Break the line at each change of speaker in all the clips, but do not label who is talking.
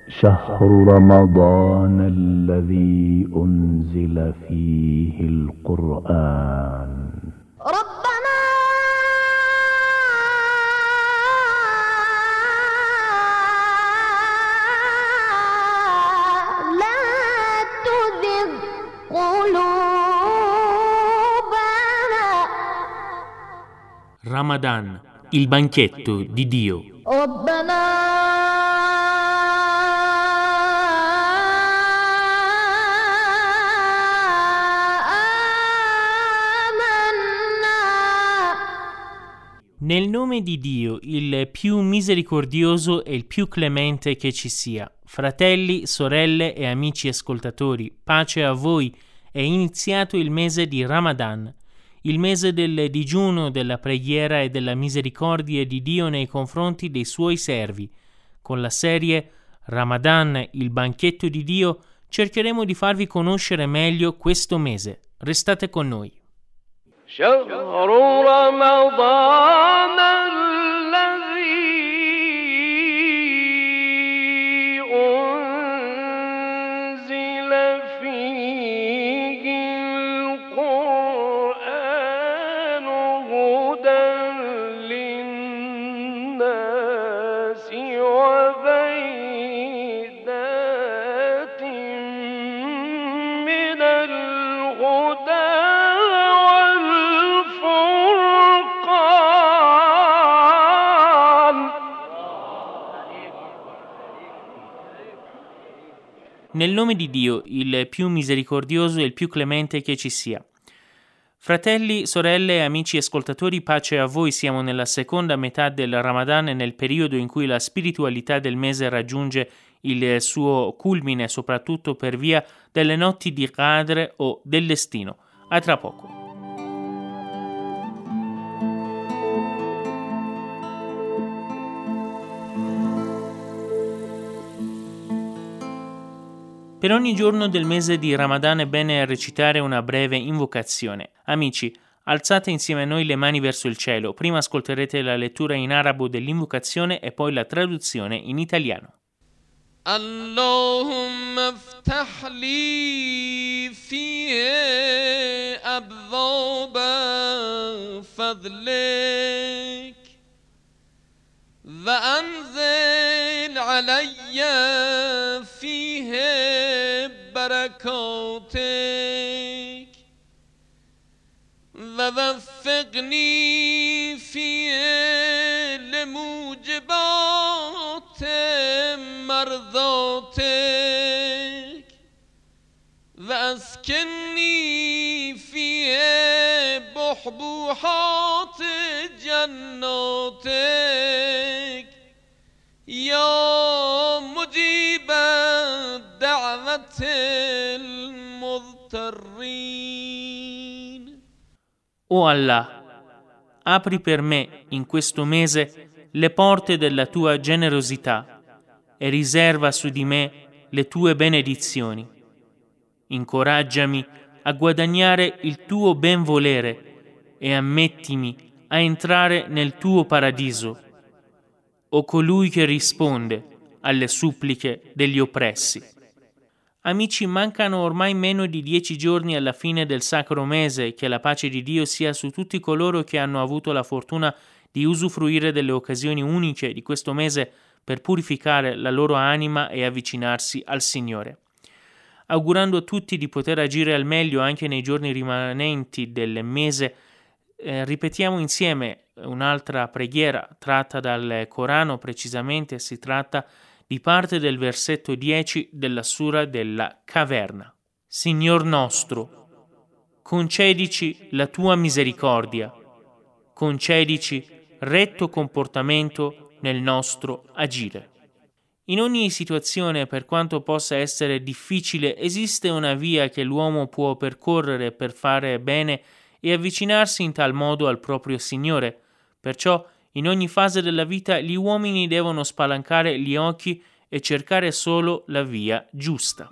شهر رمضان الذي أنزل فيه القرآن.
ربنا لا تزغ قلوبنا.
Ramadan, il banchetto di Dio.
ربنا
Nel nome di Dio, il più misericordioso e il più clemente che ci sia. Fratelli, sorelle e amici ascoltatori, pace a voi. È iniziato il mese di Ramadan, il mese del digiuno, della preghiera e della misericordia di Dio nei confronti dei suoi servi. Con la serie Ramadan, il banchetto di Dio, cercheremo di farvi conoscere meglio questo mese. Restate con noi.
شهر رمضان الذي أنزل فيه القرآن هدى للناس وبينات من الهدى
Nel nome di Dio, il più misericordioso e il più clemente che ci sia. Fratelli, sorelle e amici ascoltatori, pace a voi. Siamo nella seconda metà del Ramadan e nel periodo in cui la spiritualità del mese raggiunge il suo culmine, soprattutto per via delle notti di Qadr o del destino. A tra poco. Per ogni giorno del mese di Ramadan è bene recitare una breve invocazione. Amici, alzate insieme a noi le mani verso il cielo. Prima ascolterete la lettura in arabo dell'invocazione e poi la traduzione in italiano.
Allahumma aftah li fihi abwaba fadlik وأنزل علي فيه بركاتك ووفقني فيه لموجبات مرضاتك وأسكنني فيه بحبوحات جناتك يا مجيب دعوة المضطرين.
O Allah, apri per me in questo mese le porte della tua generosità e riserva su di me le tue benedizioni. Incoraggiami a guadagnare il tuo benvolere e ammettimi a entrare nel tuo paradiso, o colui che risponde alle suppliche degli oppressi. Amici, mancano ormai meno di 10 giorni alla fine del sacro mese. Che la pace di Dio sia su tutti coloro che hanno avuto la fortuna di usufruire delle occasioni uniche di questo mese per purificare la loro anima e avvicinarsi al Signore. Augurando a tutti di poter agire al meglio anche nei giorni rimanenti del mese, ripetiamo insieme un'altra preghiera tratta dal Corano. Precisamente si tratta di parte del versetto 10 della Sura della Caverna. Signor nostro, concedici la tua misericordia, concedici retto comportamento nel nostro agire. In ogni situazione, per quanto possa essere difficile, esiste una via che l'uomo può percorrere per fare bene e avvicinarsi in tal modo al proprio Signore. Perciò, in ogni fase della vita, gli uomini devono spalancare gli occhi e cercare solo la via giusta.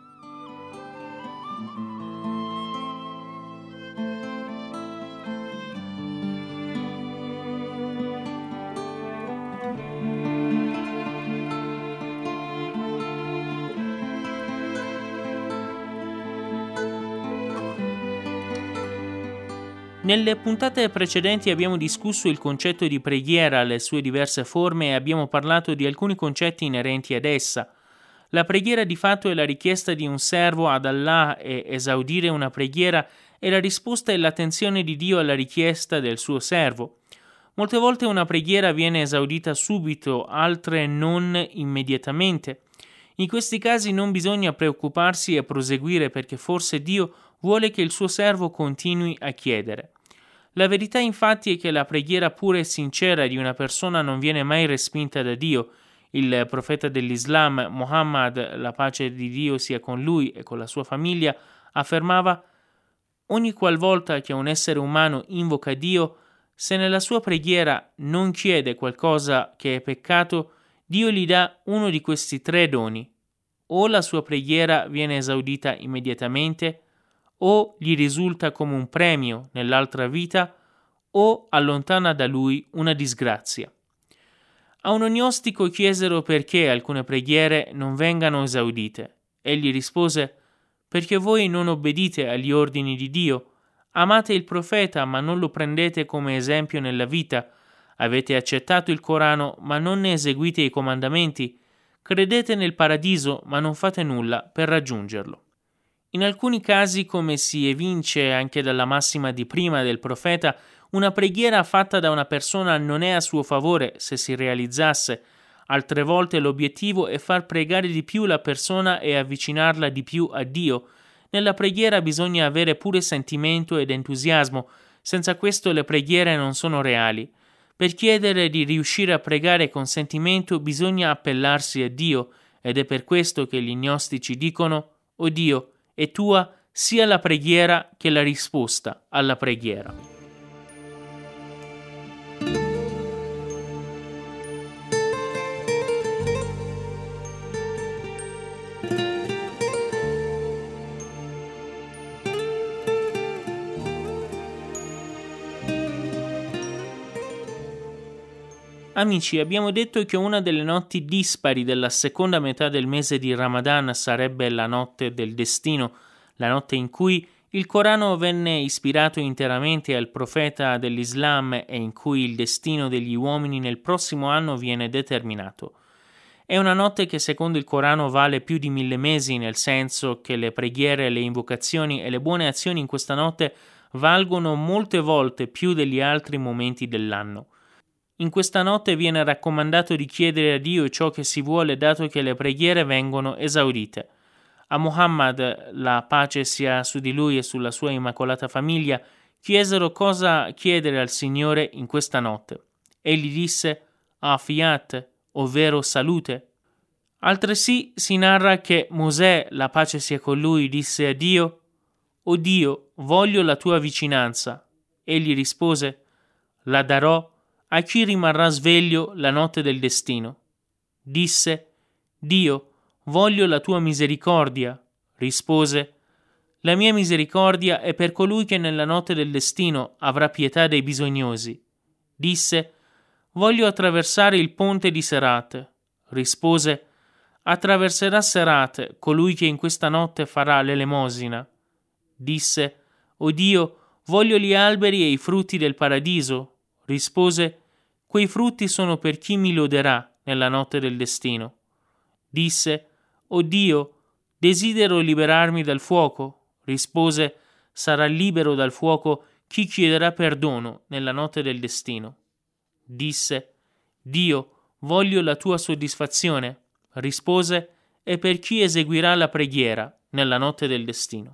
Nelle puntate precedenti abbiamo discusso il concetto di preghiera, le sue diverse forme e abbiamo parlato di alcuni concetti inerenti ad essa. La preghiera di fatto è la richiesta di un servo ad Allah e esaudire una preghiera è la risposta e l'attenzione di Dio alla richiesta del suo servo. Molte volte una preghiera viene esaudita subito, altre non immediatamente. In questi casi non bisogna preoccuparsi e proseguire perché forse Dio vuole che il suo servo continui a chiedere. La verità infatti è che la preghiera pura e sincera di una persona non viene mai respinta da Dio. Il profeta dell'Islam, Muhammad, la pace di Dio sia con lui e con la sua famiglia, affermava: ogni qualvolta che un essere umano invoca Dio, se nella sua preghiera non chiede qualcosa che è peccato, Dio gli dà uno di questi 3 doni. O la sua preghiera viene esaudita immediatamente, o gli risulta come un premio nell'altra vita, o allontana da lui una disgrazia. A un gnostico chiesero perché alcune preghiere non vengano esaudite. Egli rispose: perché voi non obbedite agli ordini di Dio, amate il profeta ma non lo prendete come esempio nella vita, avete accettato il Corano ma non ne eseguite i comandamenti, credete nel paradiso ma non fate nulla per raggiungerlo. In alcuni casi, come si evince anche dalla massima di prima del profeta, una preghiera fatta da una persona non è a suo favore se si realizzasse. Altre volte l'obiettivo è far pregare di più la persona e avvicinarla di più a Dio. Nella preghiera bisogna avere pure sentimento ed entusiasmo, senza questo le preghiere non sono reali. Per chiedere di riuscire a pregare con sentimento bisogna appellarsi a Dio, ed è per questo che gli gnostici dicono: «O Dio, è tua sia la preghiera che la risposta alla preghiera». Amici, abbiamo detto che una delle notti dispari della seconda metà del mese di Ramadan sarebbe la notte del destino, la notte in cui il Corano venne ispirato interamente al profeta dell'Islam e in cui il destino degli uomini nel prossimo anno viene determinato. È una notte che secondo il Corano vale più di 1000 mesi, nel senso che le preghiere, le invocazioni e le buone azioni in questa notte valgono molte volte più degli altri momenti dell'anno. In questa notte viene raccomandato di chiedere a Dio ciò che si vuole, dato che le preghiere vengono esaudite. A Muhammad, la pace sia su di lui e sulla sua immacolata famiglia, chiesero cosa chiedere al Signore in questa notte. Egli disse Afiyat, ovvero salute. Altresì si narra che Mosè, la pace sia con lui, disse a Dio: «O Dio, voglio la tua vicinanza». Egli rispose: «La darò a chi rimarrà sveglio la notte del destino». Disse: «Dio, voglio la tua misericordia». Rispose: «La mia misericordia è per colui che nella notte del destino avrà pietà dei bisognosi». Disse: «Voglio attraversare il ponte di Serat». Rispose: «Attraverserà Serat colui che in questa notte farà l'elemosina». Disse: «O Dio, voglio gli alberi e i frutti del paradiso». Rispose: «Quei frutti sono per chi mi loderà nella notte del destino». Disse: «O Dio, desidero liberarmi dal fuoco». Rispose: «Sarà libero dal fuoco chi chiederà perdono nella notte del destino». Disse: «Dio, voglio la tua soddisfazione». Rispose: «È per chi eseguirà la preghiera nella notte del destino».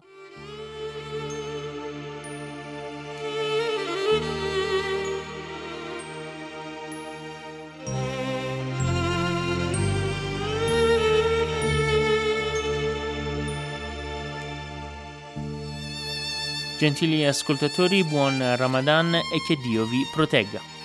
Gentili ascoltatori, buon Ramadan e che Dio vi protegga.